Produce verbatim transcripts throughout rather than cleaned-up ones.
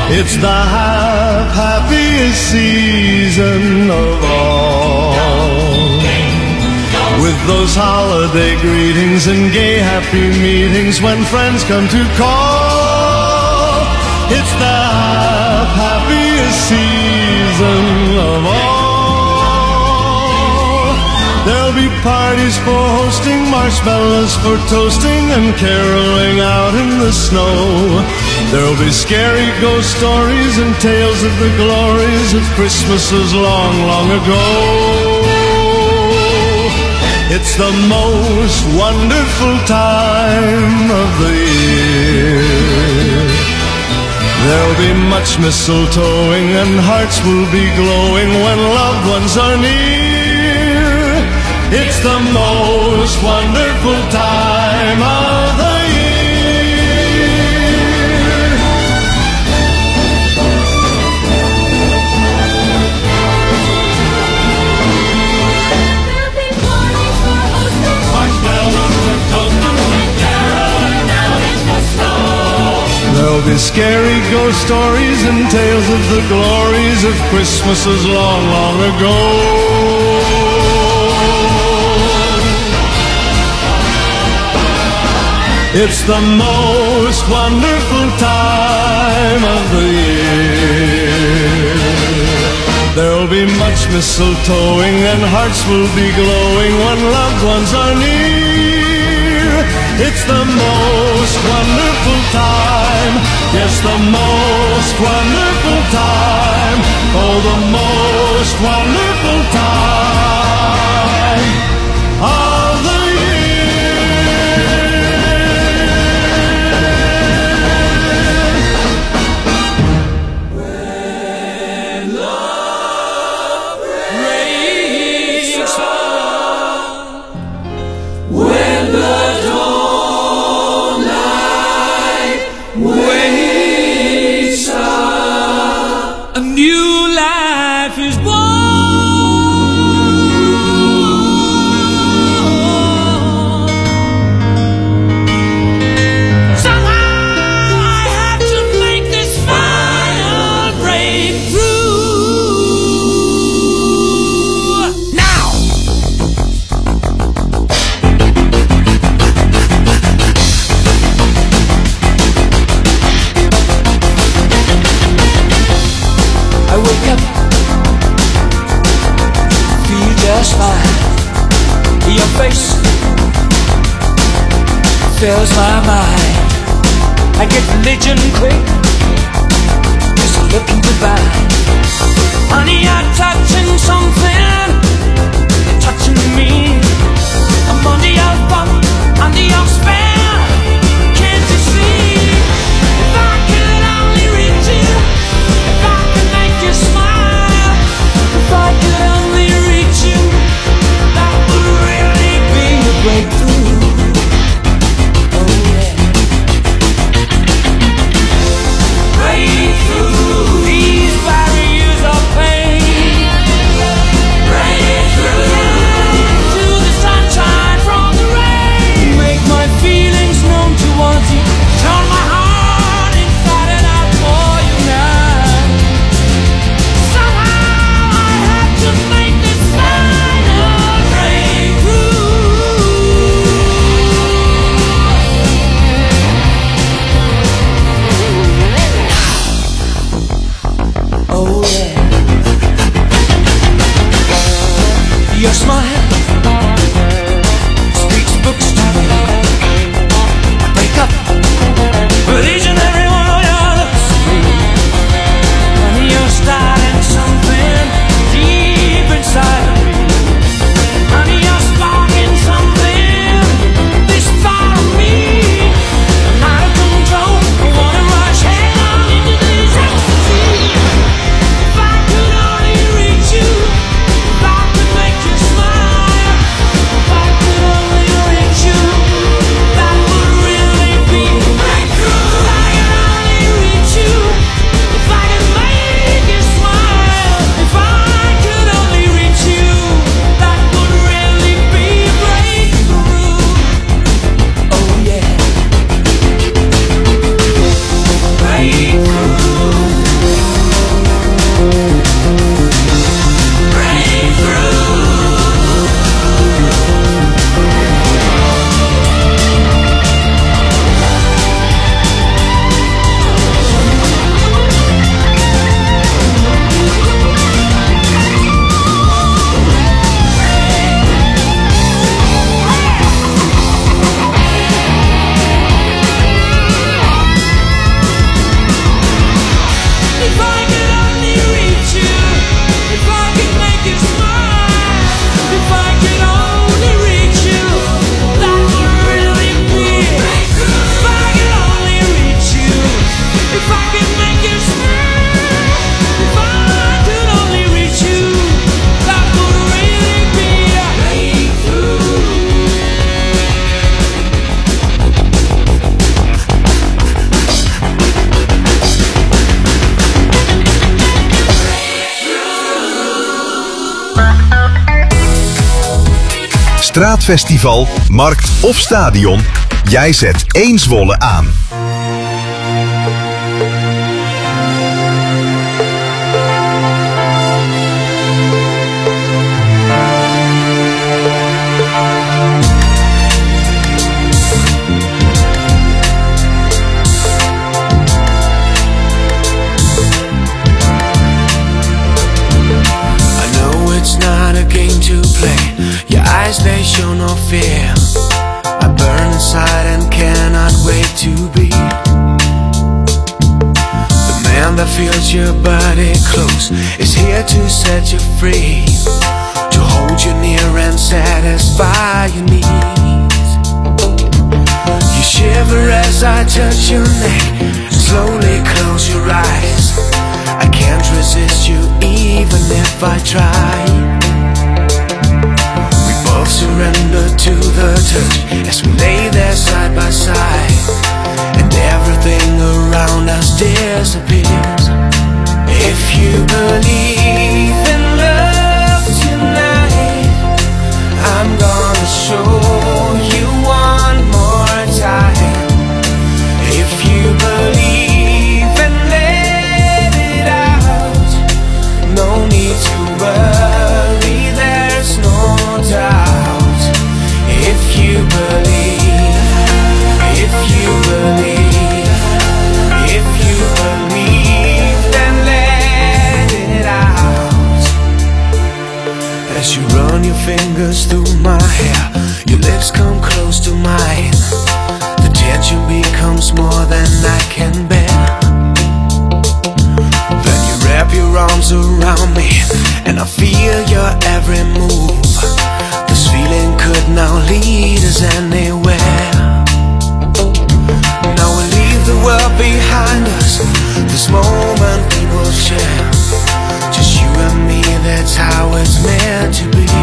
It's the hap- happiest season of all, with those holiday greetings and gay happy meetings when friends come to call. It's the hap- happiest season of all. There'll be parties for hosting, marshmallows for toasting, and caroling out in the snow. There'll be scary ghost stories and tales of the glories of Christmases long, long ago. It's the most wonderful time of the year. There'll be much mistletoeing and hearts will be glowing when loved ones are near. It's the most wonderful time of the year. There'll be parties for hosting, Marshmallows for toasting, and caroling out in the snow. there'll be scary ghost stories and tales of the glories of Christmases long, long ago. It's the most wonderful time of the year. There'll be much mistletoeing and hearts will be glowing when loved ones are near. It's the most wonderful time, yes, the most wonderful time, oh, the most wonderful time of the year. A new life is born. Somehow I have to make this final breakthrough. Now! I wake up, feel just fine. Your face fills my mind. I get religion quick, just looking goodbye. Honey, you're touching something, you're touching me. I'm under your thumb, under your spell. Can't you see? If I could only reach you, if I could make you smile, if I could only reach you, that would really be a breakthrough. Oh yeah. make you smile. If I could only reach you, that would really be a breakthrough. Straatfestival, markt of stadion, jij zet één Zwolle aan. They show no fear. I burn inside and cannot wait to be the man that feels your body close, is here to set you free, to hold you near and satisfy your needs. You shiver as I touch your neck, slowly close your eyes. I can't resist you even if I try. Surrender to the touch as we lay there side by side, and everything around us disappears. If you believe in love tonight, I'm gonna show you one more time. If you believe and let it out, no need to worry, there's no doubt. If you believe, if you believe, if you believe, then let it out. As you run your fingers through my hair, your lips come close to mine. The tension becomes more than I can bear. Then you wrap your arms around me, and I feel your every move. This feeling could now lead us anywhere. Now we leave the world behind us, this moment we will share. Just you and me, that's how it's meant to be.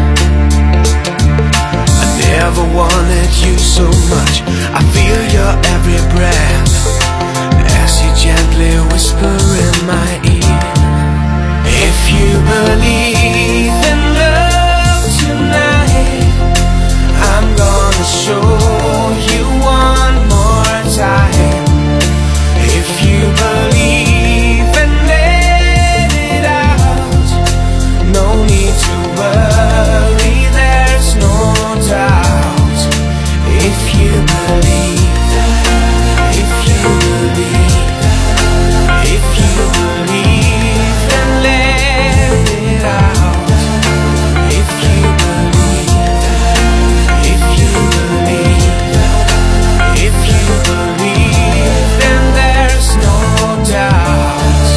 I never wanted you so much, I feel your every breath as you gently whisper in my ear. If you believe in love tonight, I'm gonna show you one more time. If you believe and let it out, no need to worry, there's no doubt. If you believe, if you believe, if you believe, then let it out. If you believe, if you believe, if you believe, then there's no doubt.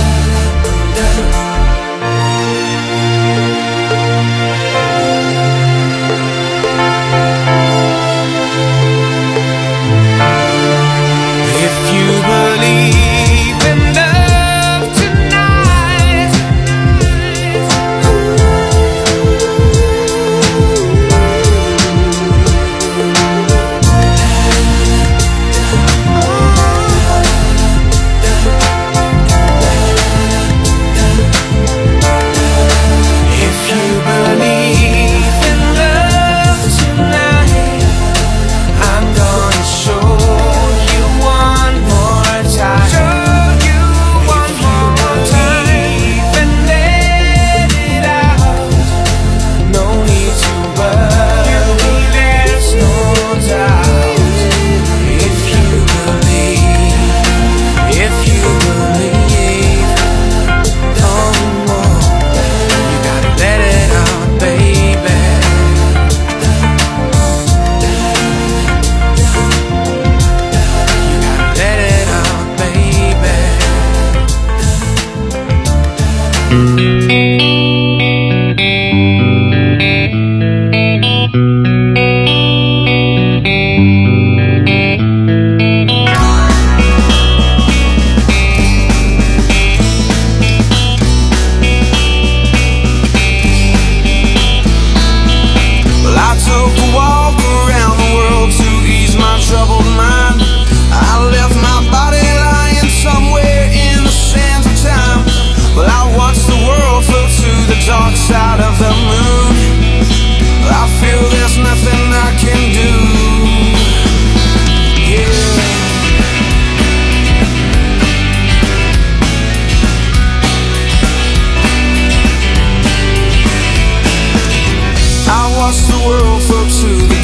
If you believe in love tonight, if you believe in love tonight, I'm gonna show you one more time. Show you one more time. And let it out. No need to worry, there's no doubt. If you believe, if you believe, oh, you gotta let it out, baby. You gotta let it out, baby.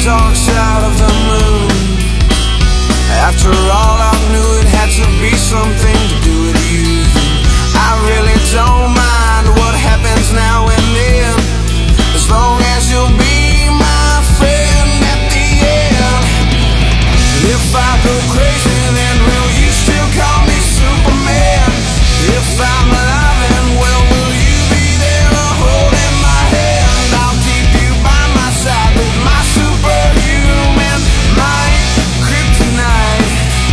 dark side of the moon. After all, I knew it had to be something to do with you. I really don't mind what happens now and then, as long as you'll be my friend at the end. If I go crazy, then will you still call me Superman? If I'm alive and well, will you be there holding my hand? I'll keep you by my side with my superhuman might, kryptonite.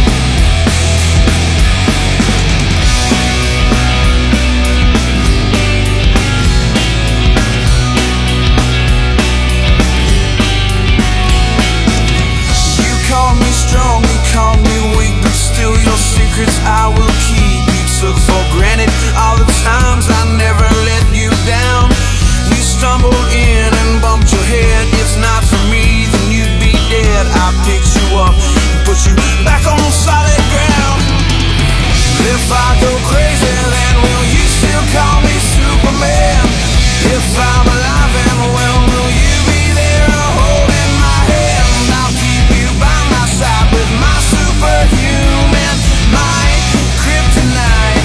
You call me strong, you call me weak, but still your secrets I will keep. You took for granted all the times I never let you down. You stumbled in and bumped your head. If not for me, then you'd be dead. I picked you up and put you back on solid ground. If I go crazy, then will you still call me Superman? If I'm alive and well, will you be there holding my hand? I'll keep you by my side with my superhuman might, kryptonite.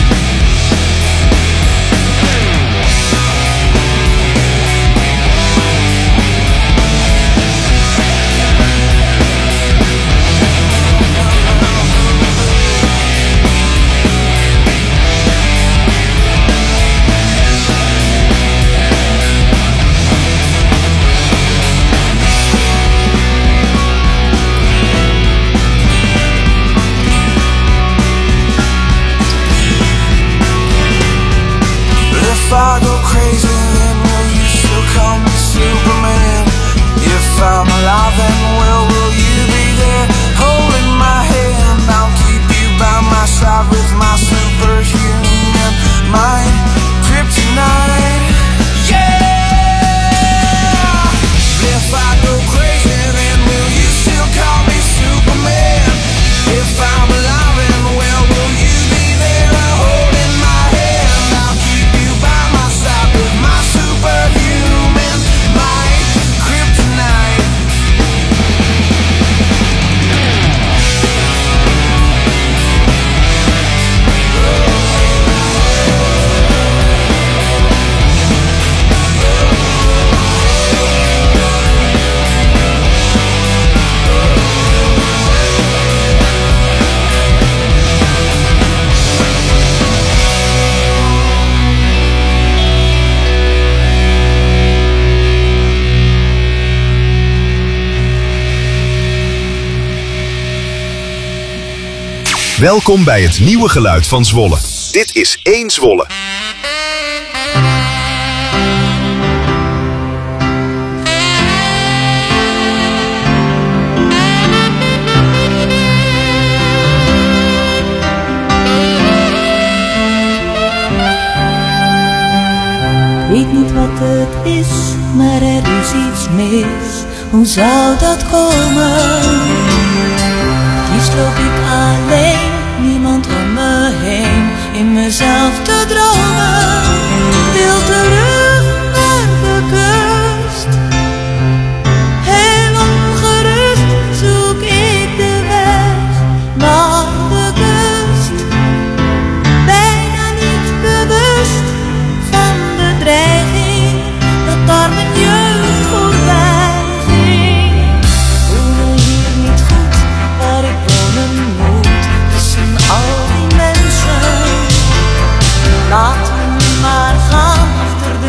If I go crazy, then will you still call me Superman? If I'm alive and well, will you be there holding my hand? I'll keep you by my side with my superhuman might, kryptonite. Yeah! If I go crazy, then will you still call me Superman? If I'm alive and well, will you be there holding my hand? I'll keep you by my side with my superhuman might, kryptonite. Welkom bij het nieuwe geluid van Zwolle. Dit is één Zwolle. Ik weet niet wat het is, maar er is iets mis. Hoe zou dat komen? Liefst loop ik alleen, niemand om me heen, in mezelf te dromen. Ik wil terug naar de kust. Heel ongerust zoek ik de weg naar de kust. Bijna niet bewust van de dreiging dat daar mijn jeugd voorbij ging. Voel me hier niet goed, waar ik wonen moet, tussen al die mensen. Laat me maar gaan achter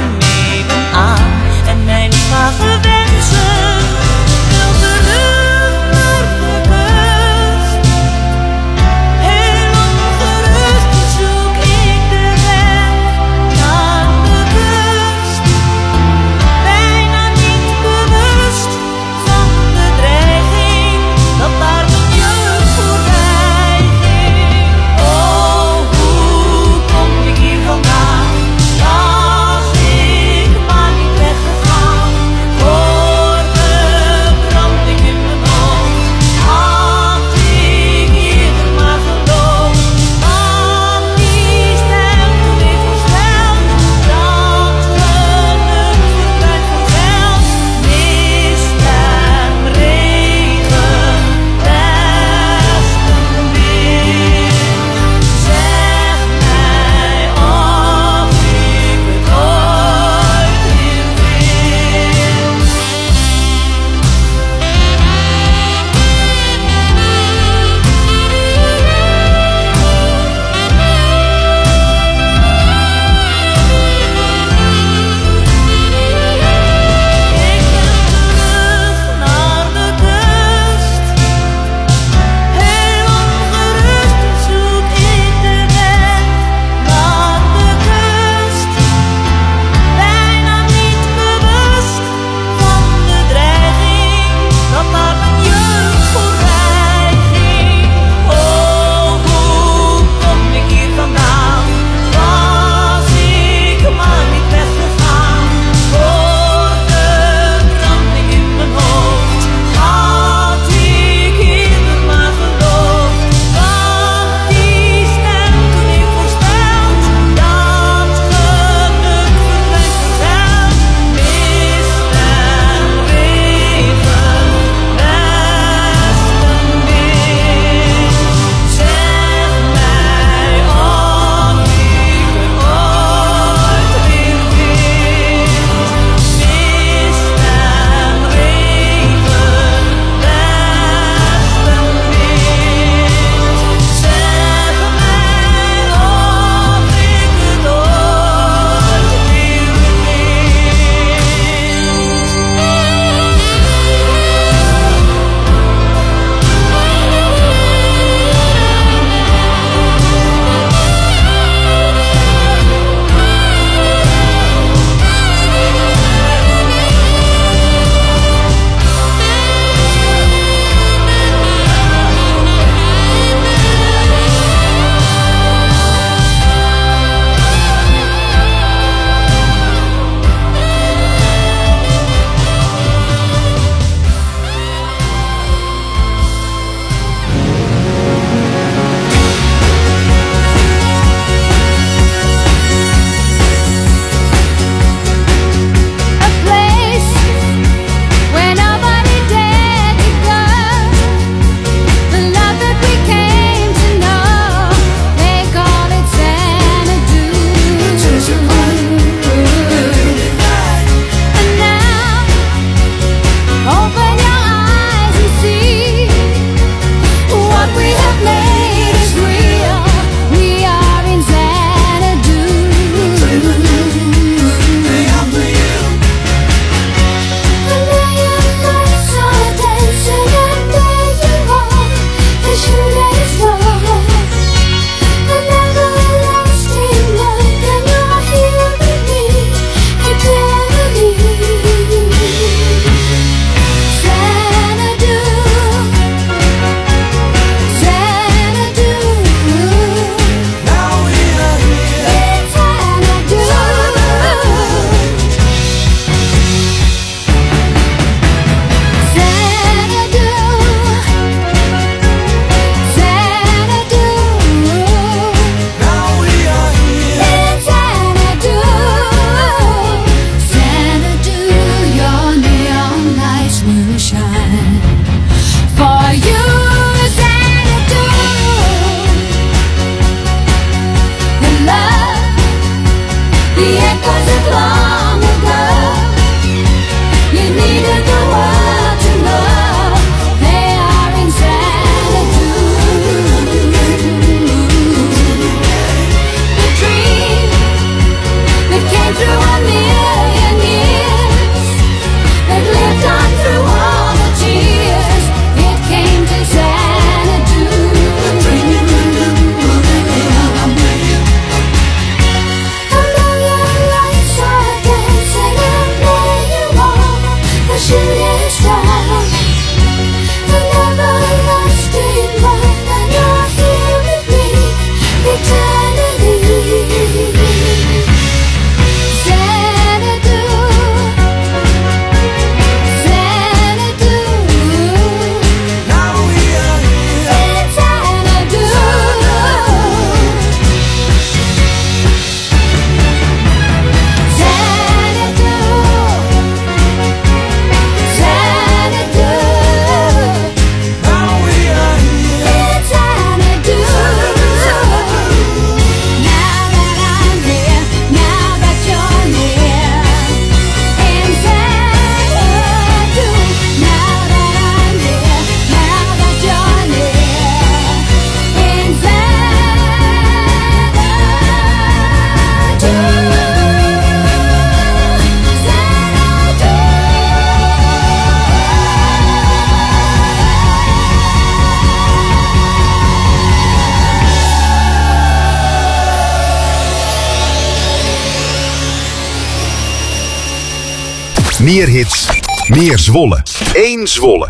echoes of long ago. You needed the world to know they are in Xanadu. The dream that came through a million years, that lived on through all the tears, it came to Xanadu. A million lights are dancing and playing on the shooting star. An everlasting light, and you're here with me eternally. Xanadu, Xanadu. Now we are here. In Xanadu. Xanadu, Xanadu. Now we are here. In Xanadu. Now that I'm here, now that you're near. In Xanadu. Now that I'm here, now that you're near. In Meer hits, meer Zwolle. Eén Zwolle.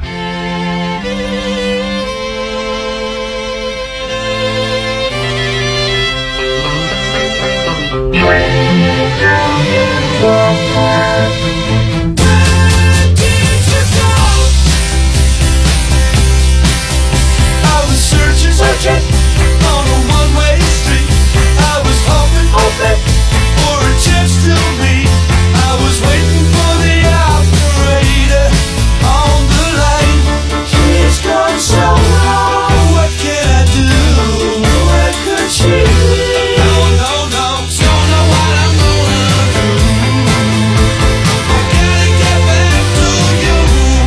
I was searching, searching on a one-way street. I was hoping, hoping for a chance to meet. I was waiting for the operator on the line. She's gone so long. What can I do? Where could she be? No, no, no, don't know what I'm gonna do. I gotta get back to you.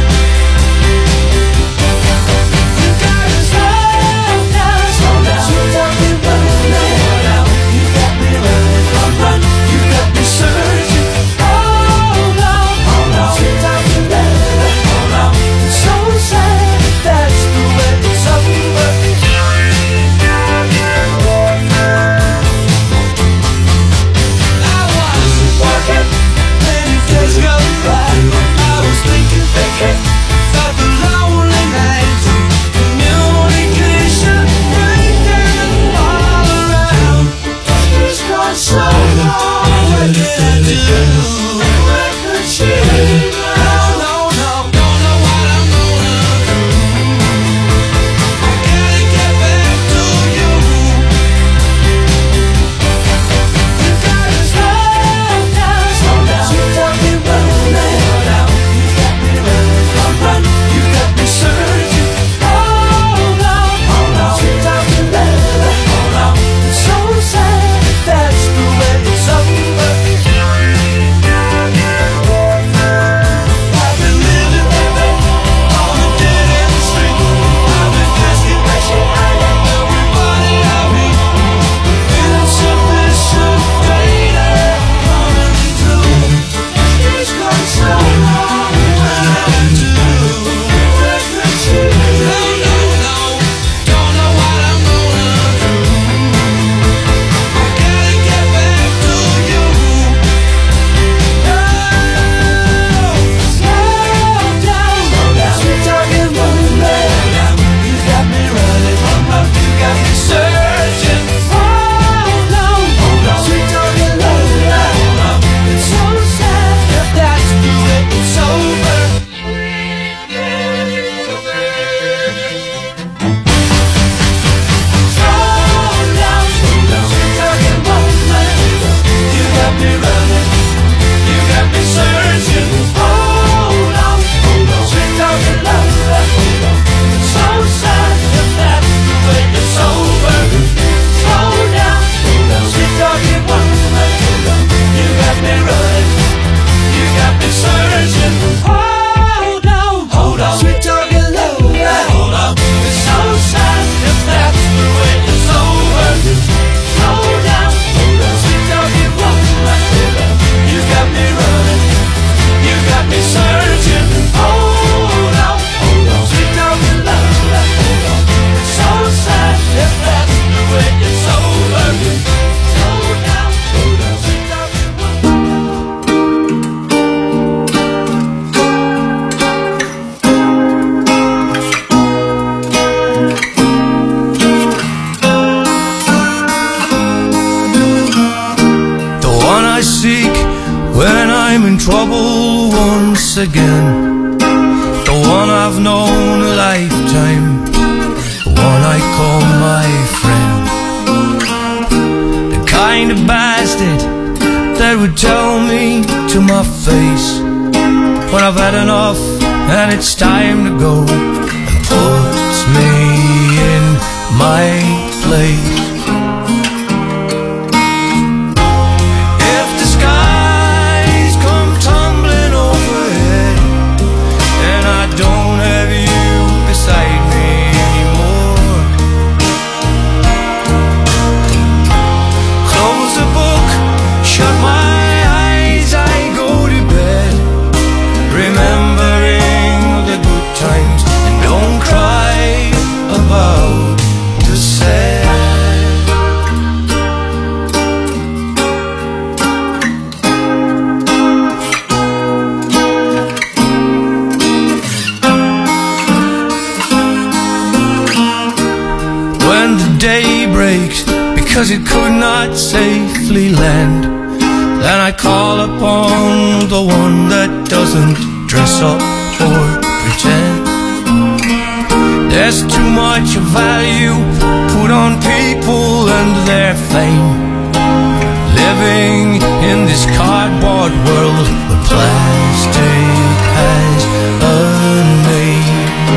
You gotta slow down, slow down. You got me running, you got me running, run, run. You got me searching. Hold on, hold on. You got me running, hold on. It's so sad, that's the way it's over. I was working, many days go by. I was thinking, thinking about the lonely nights. Communication breaking all around. She's gone so long. What can I do? Where could she be? No, no, no, don't know what I'm gonna do. I gotta get back to you. You gotta slow down, slow down. You got me running, hold on. You got me running, run, run. You got me searching. Hold on, hold on. You got me running, hold on. It's so sad, that's the way it's over. I seek when I'm in trouble once again. The one I've known a lifetime, the one I call my friend. The kind of bastard that would tell me to my face when I've had enough and it's time to go, and puts me in my place. If the skies come tumbling overhead and I don't have you beside me anymore, close the book, shut my eyes, I go to bed, remembering the good times, and don't cry about the sad. When the day breaks because it could not safely land, then I call upon the one that doesn't dress up or pretend. There's too much value put on people and their fame, living in this cardboard world where plastic has a name.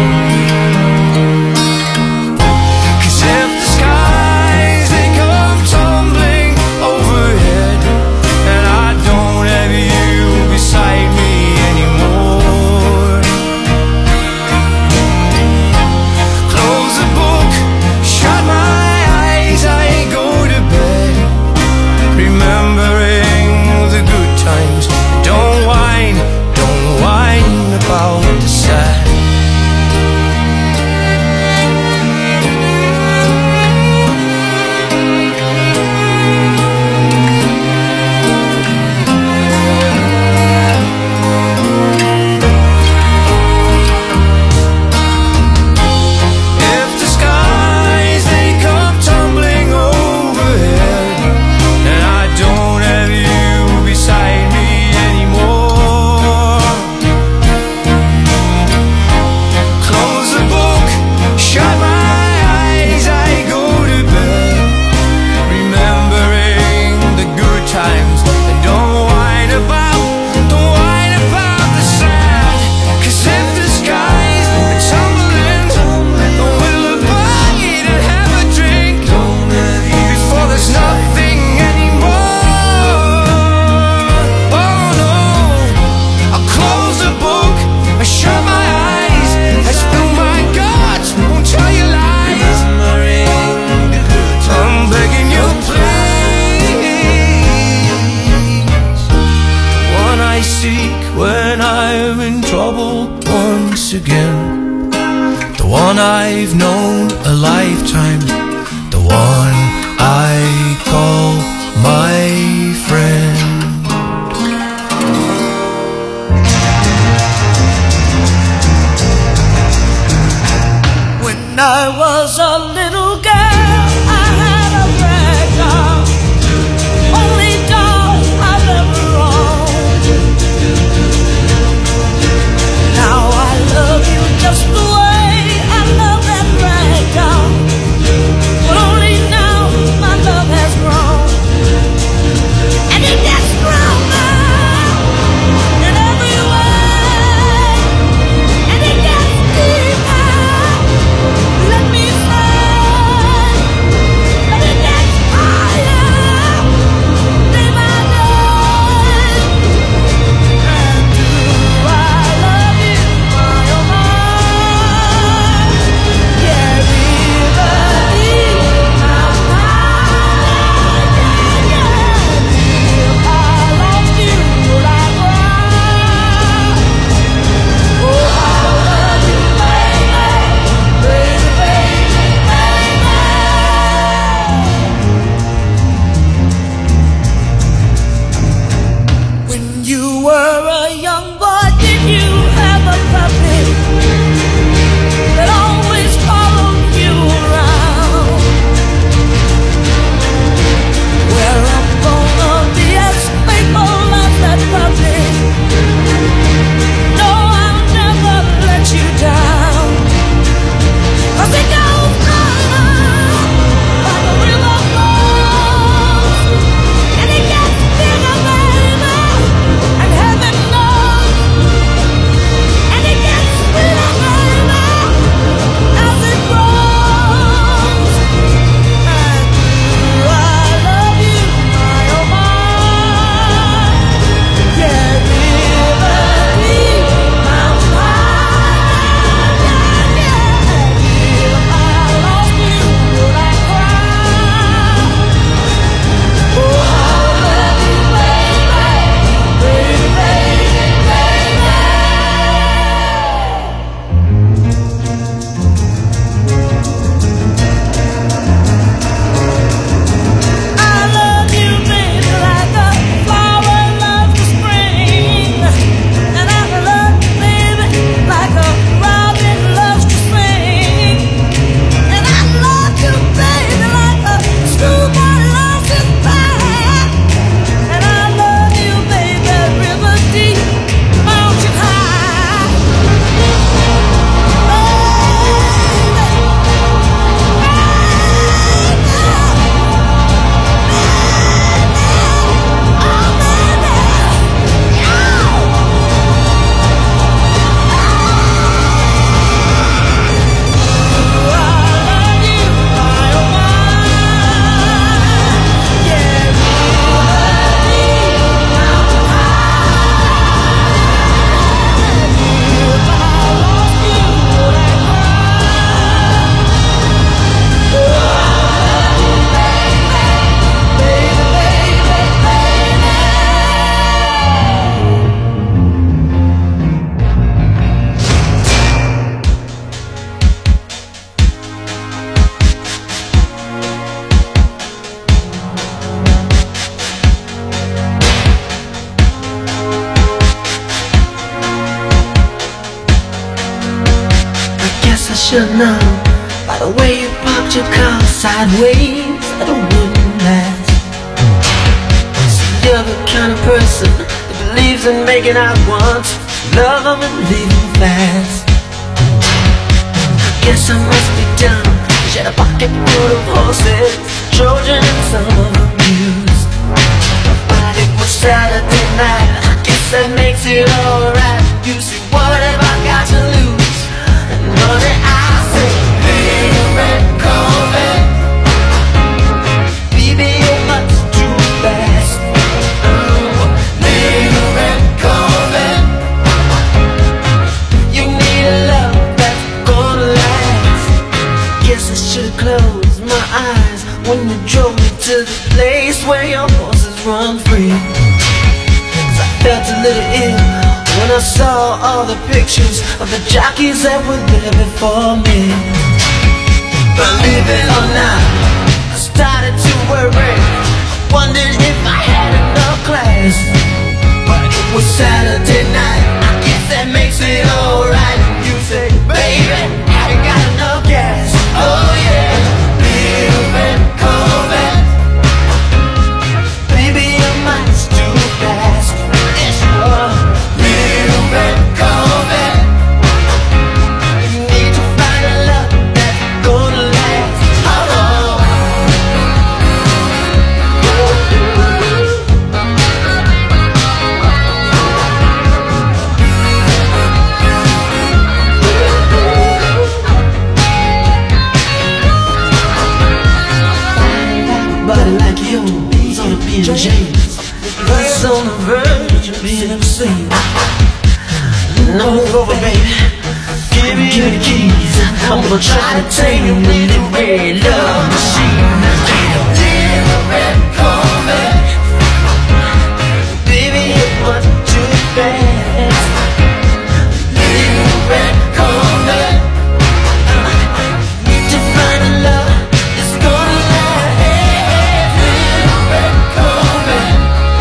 'Cause if the skies they come tumbling overhead and I don't have you beside me anymore, close the book, shut my eyes, I go to bed, remembering the good times. Don't whine, don't whine about the sad. If the skies they come tumbling overhead and I don't have you beside me anymore, close the book, shut my eyes, I go to bed, remembering the good times, and don't whine about, don't whine about the sad. 'Cause if the skies are tumbling, we'll abide and have a drink before there's nothing anymore. Oh no, I'll close the book, I shut my eyes, I spill my guts, won't tell you lies. I'm begging you please. One I seek when I'm in trouble once again, the one I've known a lifetime, the one I call my friend. When I was a little girl, I had a rag doll, only doll I've ever owned. Now I love you just the way I love that rag doll. should know by the way you parked your car sideways that it wouldn't last. So you're the kind of person that believes in making out once, love them and leave them fast. Guess I must be dumb. She had a pocket full of horses, Trojan and some of them used. But it was Saturday night, I guess that makes it alright. You see, what have I got to lose? And money I say, little red Corvette, baby, you're much too fast. Oh, little red Corvette, you need a love that's gonna last. Guess I should've closed my eyes when you drove me to the place where your horses run free. Cause I felt a little ill when I saw all the pictures of the jockeys that were there before me. Believe it or not, I started to worry, wondered if I had enough class. But it was Saturday night, I guess that makes it alright. You say, baby, have you got enough gas? Oh yeah, little red Corvette, baby, you're much too fast. Yes, you are. Little red Corvette, you need to find a love that's gonna last. Oh, oh. Body like yours on a B and J, it's on the verge of being obscene. No over, baby, give me the keys. I'm gonna try to take you with the red love machine. Little red Corvette, baby, you're much too fast. Little red Corvette, need to find a love that's gonna last. Little red Corvette,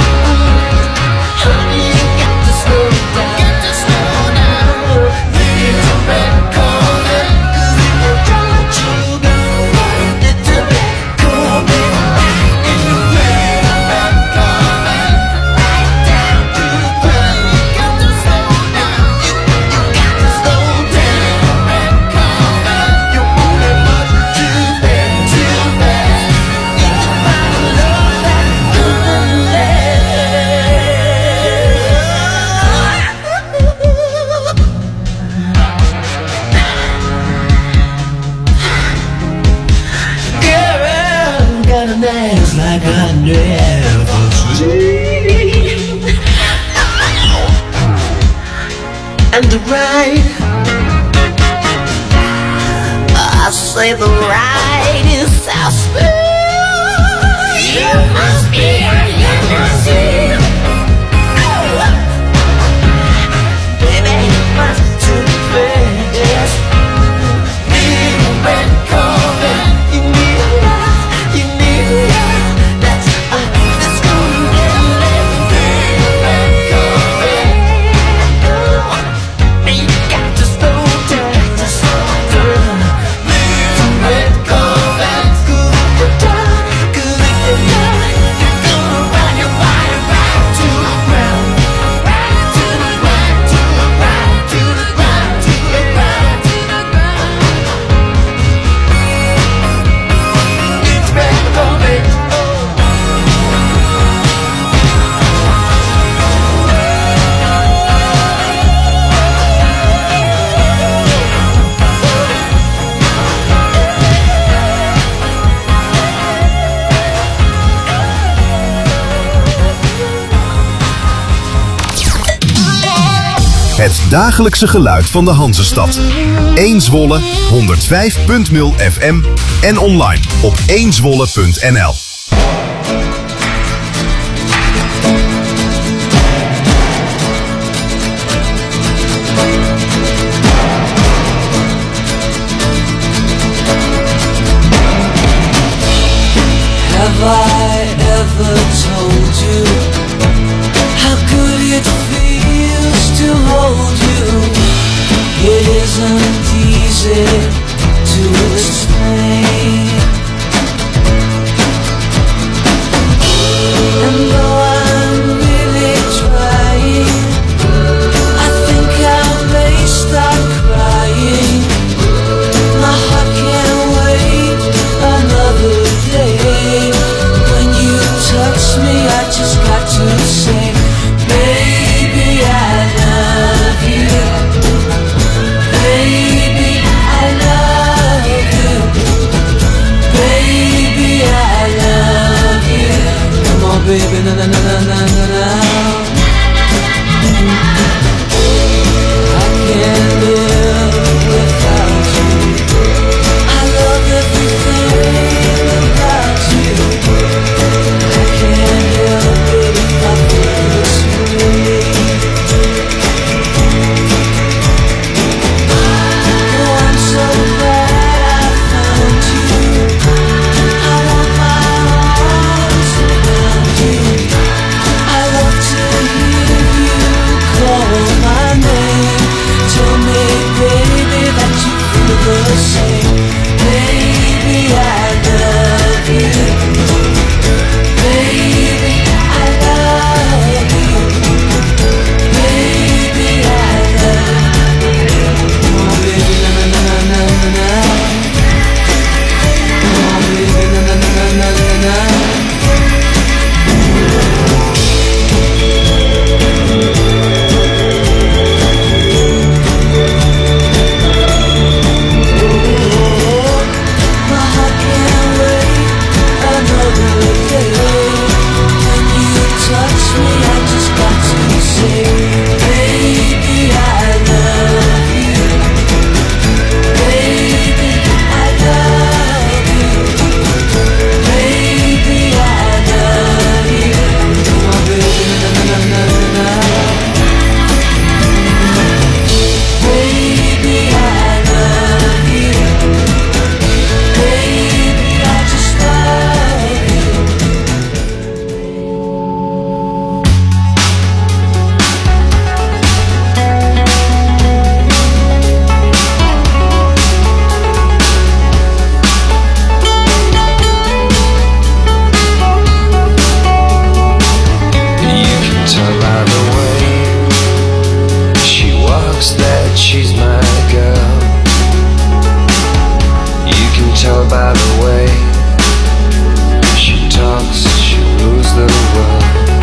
honey, you got to slow down. Got to slow down. Little red Corvette, 'cause if you don't, you go. Little red Corvette, and you little red Corvette, right down to the ground. You got to slow down. You, you got to slow down. Little red Corvette, you're moving much too fast, too fast. Need to find a love that's gonna Girl, got an ass like I never seen, and the ride, I say the ride is so smooth. You must be, you must be. Baby, you must too fast. Little red Corvette, you need a love, you need a love that's, uh, that's gonna last. Little red Corvette, oh, you got to slow down, to slow down. Little red Corvette, 'cause if you don't, 'cause if you don't, you're gonna run your body right to the ground, right to the ground, to the ground, to the ground, to the ground, to the ground. It's red Corvette, oh. Het dagelijkse geluid van de Hanzestad. één Zwolle, honderdvijf punt nul F M en online op één zwolle punt n l. Have I ever told you how good it feels to hold you? It isn't easy baby, na na na na na na na. I can't live without you. I love everything about you. I can't help it if I feel this way. Oh, I'm so glad I found you. I want my arms around you. I love to hear you call my name. Tell me, baby, that you feel the same. Baby, I love you. Baby, I love you. Baby, I love you. Oh, baby, na na na na na na. Oh, baby, na na na na na na. My heart can't wait another day. When you touch me, I just got to say, baby, I love you. Baby, I love you. Baby, I love you. Oh, baby, na na na na na na. Baby, I love you. Baby, I just love you. You can tell by the way she walks that she's my girl. You can tell by the way she talks, she rules the world.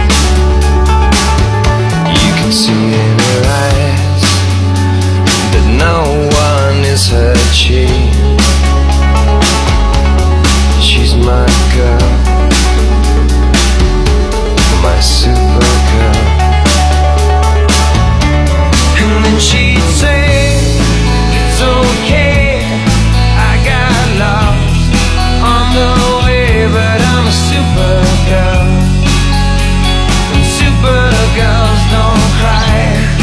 You can see in her eyes that no one is her chief. She's my girl, my supergirl. And then she'd say, it's okay, I got lost on the way, but I'm a supergirl. And supergirls don't cry.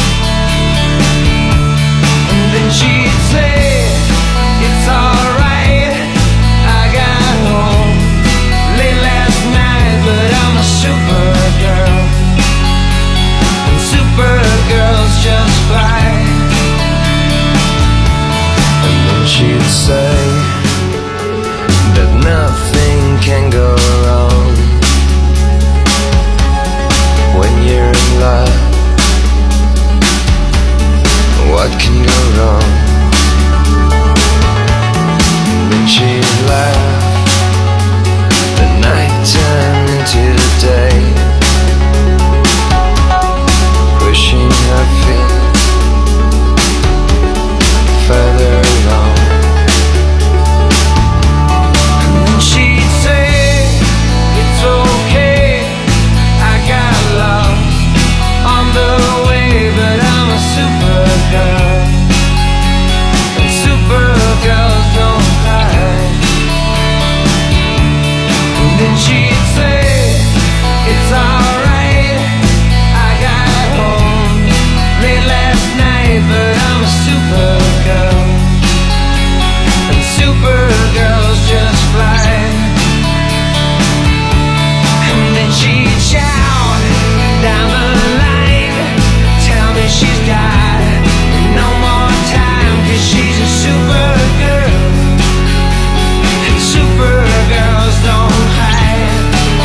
And then she'd say, it's alright, I got home late last night, but I'm a supergirl. And supergirls just fly. And then she'd say that nothing can go wrong when you're in love. What can go wrong? And then she'd laugh. The night turned into the day, pushing her feet further along. And then she'd say, it's okay, I got lost on the way, but I'm a supergirl. And supergirls don't cry. And then she'd say, it's alright, I got home late last night, but I'm a supergirl. And supergirls just fly. And then she'd shout down the line, tell me she's got no more time, 'cause she's a supergirl. And supergirls don't hide.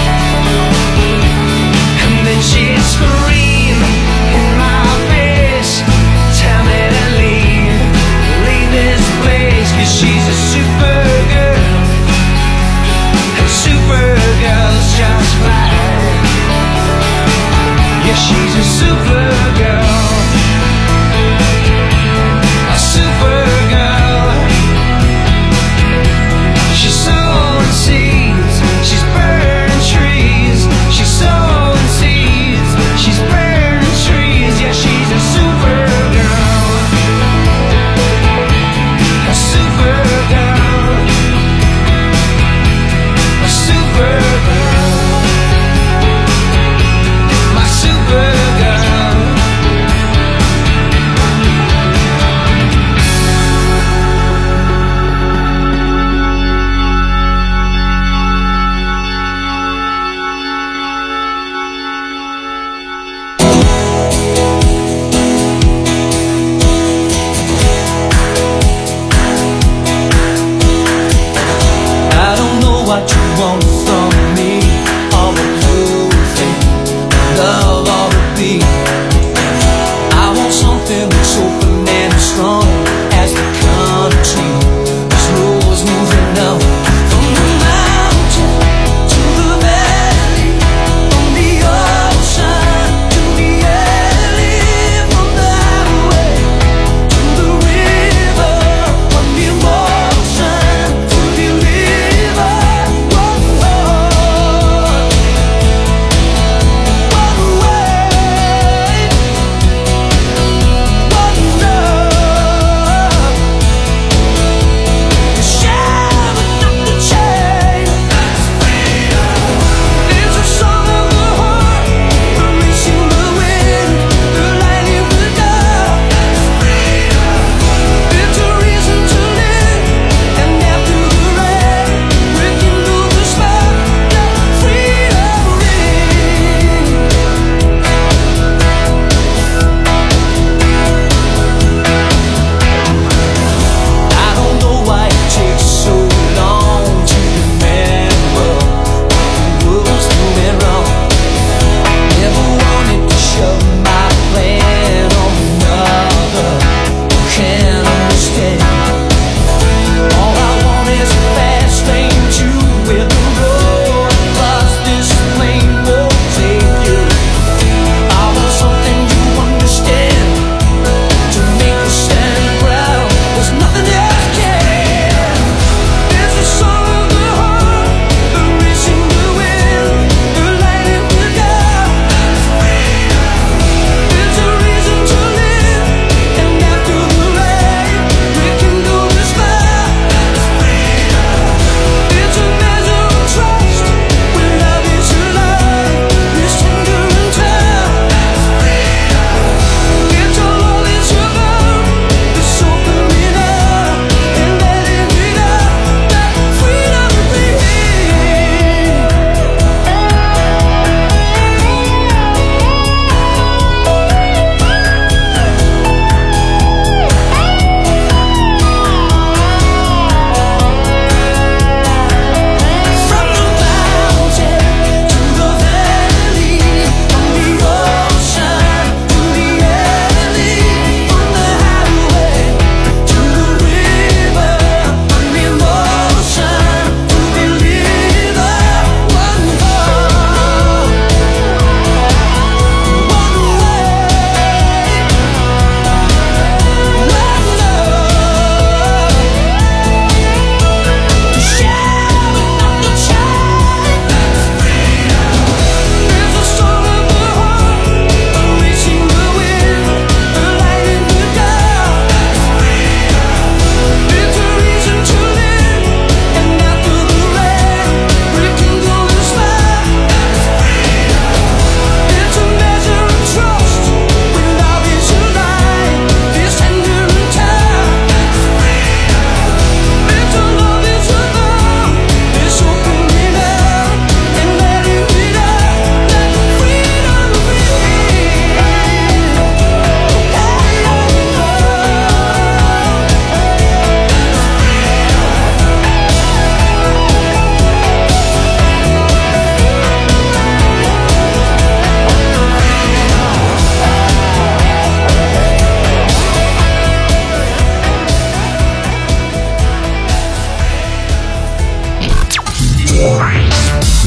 And then she'd scream in my face, tell me to leave, leave this place, 'cause she's a supergirl. And supergirls just fly. Yeah, she's a supergirl. A supergirl. She's sowing seeds, she's burning trees, she's sowing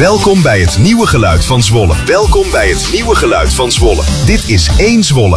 Welkom bij het nieuwe geluid van Zwolle. Welkom bij het nieuwe geluid van Zwolle. Dit is één Zwolle.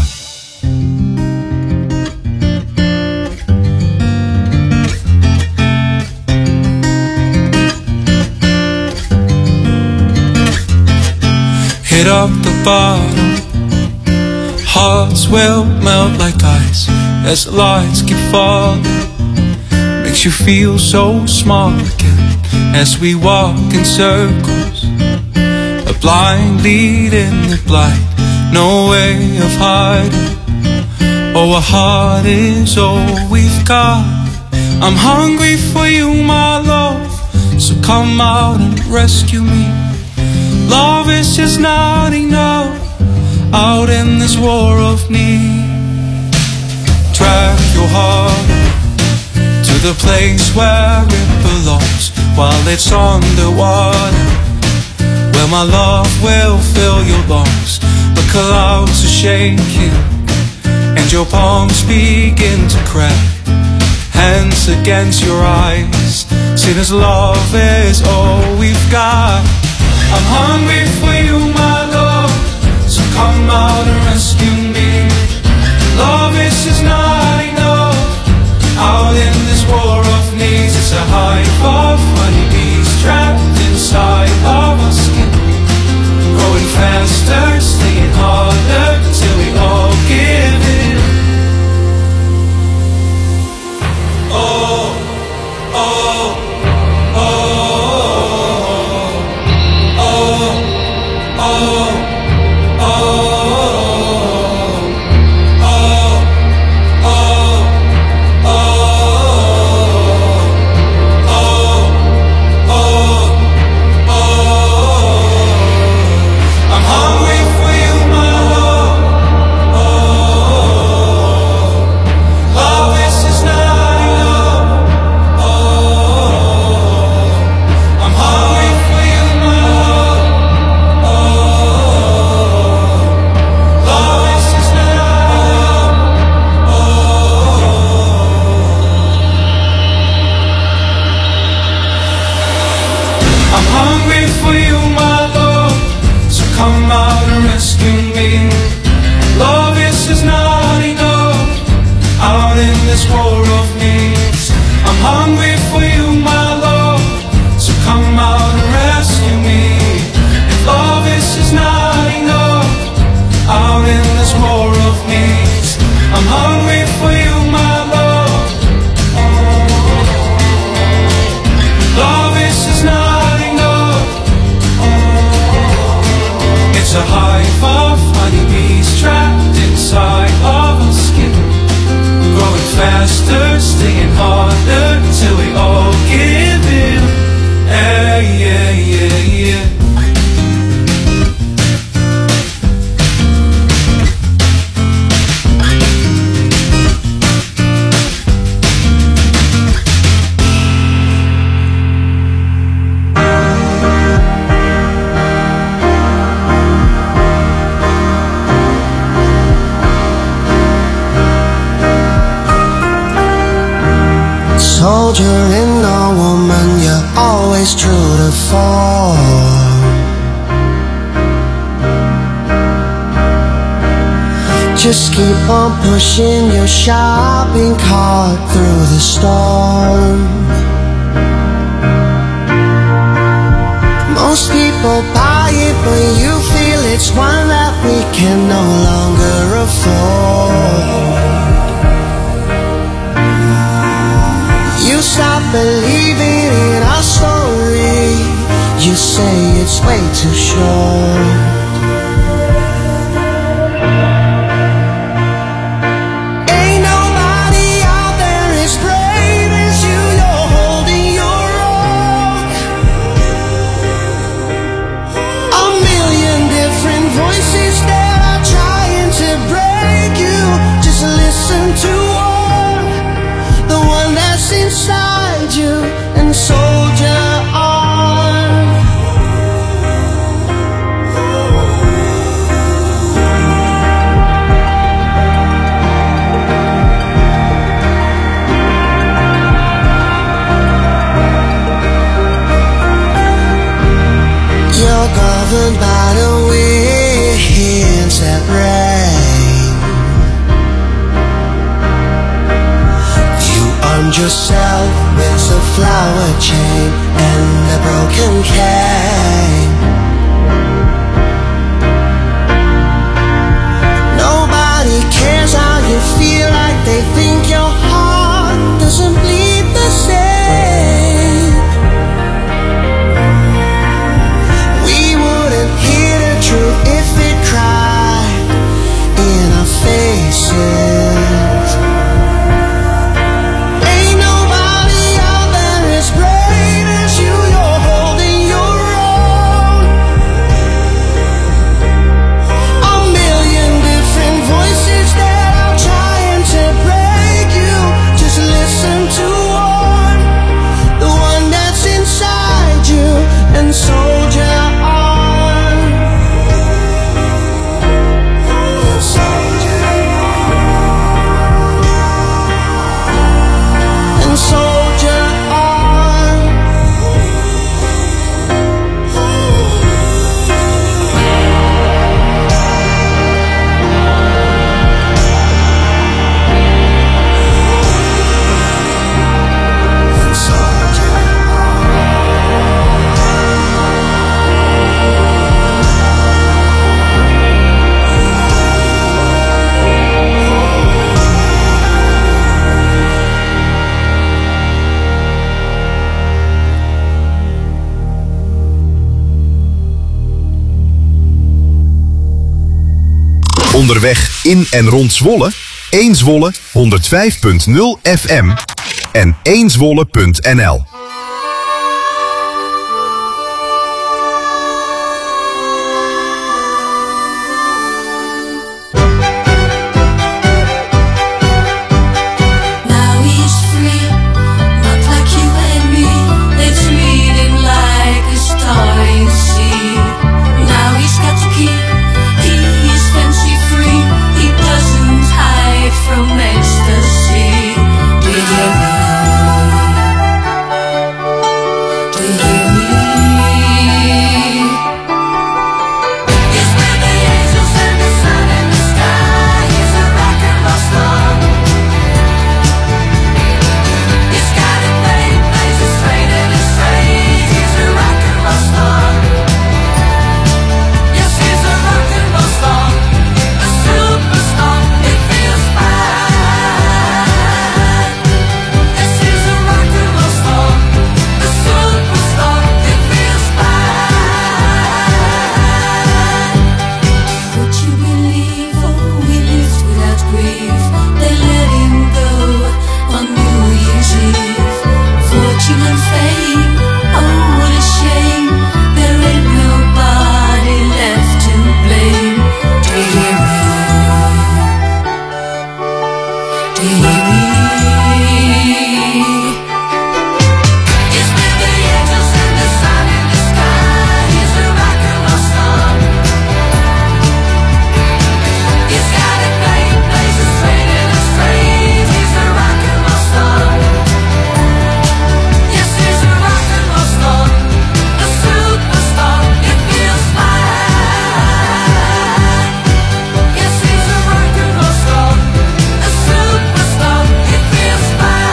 Hit up the bottom, hearts will melt like ice as the lights keep falling. Makes you feel so small again as we walk in circles, a blind lead in the blind, no way of hiding. Oh, a heart is all we've got. I'm hungry for you, my love, so come out and rescue me. Love is just not enough out in this war of need. Drag your heart to the place where it belongs while it's underwater, where my love will fill your lungs. The clouds are shaking and your palms begin to crack. Hands against your eyes, sinner's love is all we've got. I'm hungry for you, my love, so come out and rescue me. Love is just not enough out in this war of needs. It's a hive of honeybees trapped inside of our skin, growing faster, staying harder till we all give in. Oh, oh, oh. Soldier in a woman, you're always true to form. Just keep on pushing your shopping cart through the storm. Most people buy it, but you feel it's one that we can no longer afford. You stop believing in our story. You say it's way too short. Ain't nobody out there as brave as you. You're holding your own. A million different voices that are trying to break you. Just listen to one, the one that's inside you, and soldier on. yourself with a flower chain and a broken cane. Nobody cares how you feel, like they think your heart doesn't bleed the same. We wouldn't hear the truth if it cried in our faces. Ain't nobody out there as brave as you, you're holding your own. A million different voices that are trying to break you. Just listen to one, the one that's inside you, and soldier on. Soldier on. And soldier on. And soldier Onderweg in en rond Zwolle? één Zwolle honderdvijf punt nul F M en één zwolle punt n l. Now he's free, not like you and me. They treat him like a star you see. Now he's got the key, he is fancy free. He doesn't hide from ecstasy. Do you hear me? Do you hear me? He's with the angels and the sun and the sky. He's a rock and roll star. He's got it made, plays it straight and it's straight. He's a rock and roll star. Yes, he's a rock and roll star, a superstar. It feels fine. Yes, he's a rock and roll star, a superstar. It feels fine. Would you believe, oh, he lives without grief? They let him go on New Year's Eve. Fortune and fame, oh, what a shame. There ain't nobody left to blame. Do you hear me? Do you hear me? He's with the angels and the sun in the sky. He's a rock and roll star. He's got it made, plays it straight and it's straight. He's a rock and roll star. Yes, he's a rock and roll star, a superstar. It feels fine. Yes, he's a rock and roll star, a superstar. It feels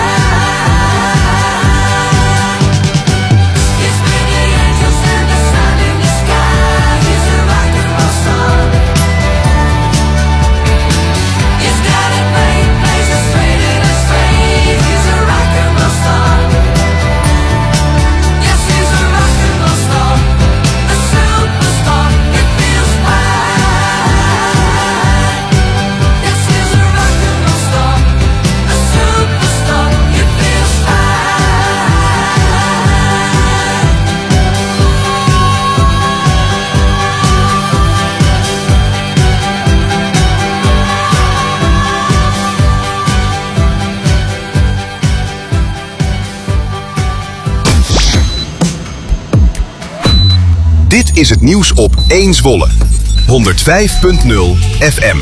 fine. He's with the angels and the sun in the sky. He's a rock and roll star. He's got it made, plays it straight and it's straight. He's a rock and roll star. Yes, he's a rock and roll star, a superstar. It feels fine. Yes, he's a rock and roll star, a superstar. It feels Dit is het nieuws op één Zwolle honderdvijf punt nul F M.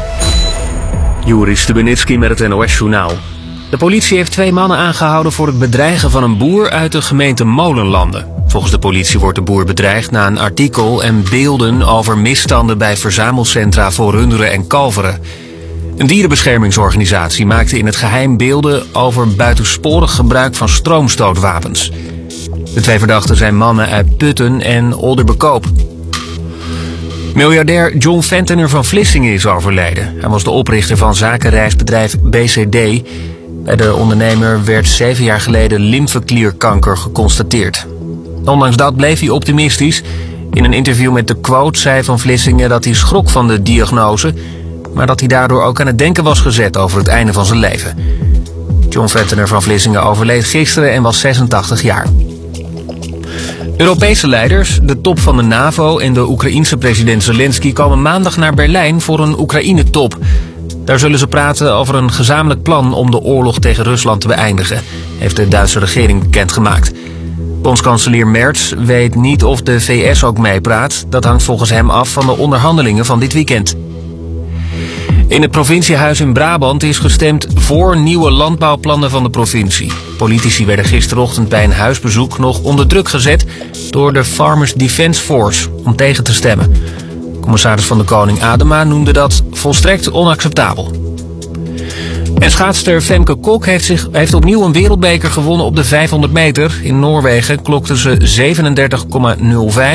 Joris Stubenitski met het N O S-journaal. De politie heeft twee mannen aangehouden voor het bedreigen van een boer uit de gemeente Molenlanden. Volgens de politie wordt de boer bedreigd na een artikel en beelden over misstanden bij verzamelcentra voor runderen en kalveren. Een dierenbeschermingsorganisatie maakte in het geheim beelden over buitensporig gebruik van stroomstootwapens. De twee verdachten zijn mannen uit Putten en Oldenbekoop. Miljardair John Ventiner van Vlissingen is overleden. Hij was de oprichter van zakenreisbedrijf B C D. Bij de ondernemer werd zeven jaar geleden lymfeklierkanker geconstateerd. Ondanks dat bleef hij optimistisch. In een interview met de Quote zei Van Vlissingen dat hij schrok van de diagnose, maar dat hij daardoor ook aan het denken was gezet over het einde van zijn leven. John Ventiner van Vlissingen overleed gisteren en was zesentachtig jaar. Europese leiders, de top van de NAVO en de Oekraïense president Zelensky komen maandag naar Berlijn voor een Oekraïne-top. Daar zullen ze praten over een gezamenlijk plan om de oorlog tegen Rusland te beëindigen, heeft de Duitse regering bekendgemaakt. Bondskanselier Merz weet niet of de V S ook meepraat. Dat hangt volgens hem af van de onderhandelingen van dit weekend. In het provinciehuis in Brabant is gestemd voor nieuwe landbouwplannen van de provincie. Politici werden gisterochtend bij een huisbezoek nog onder druk gezet door de Farmers Defence Force om tegen te stemmen. Commissaris van de Koning Adema noemde dat volstrekt onacceptabel. En schaatster Femke Kok heeft, zich, heeft opnieuw een wereldbeker gewonnen op de vijfhonderd meter. In Noorwegen klokte ze zevenendertig komma nul vijf.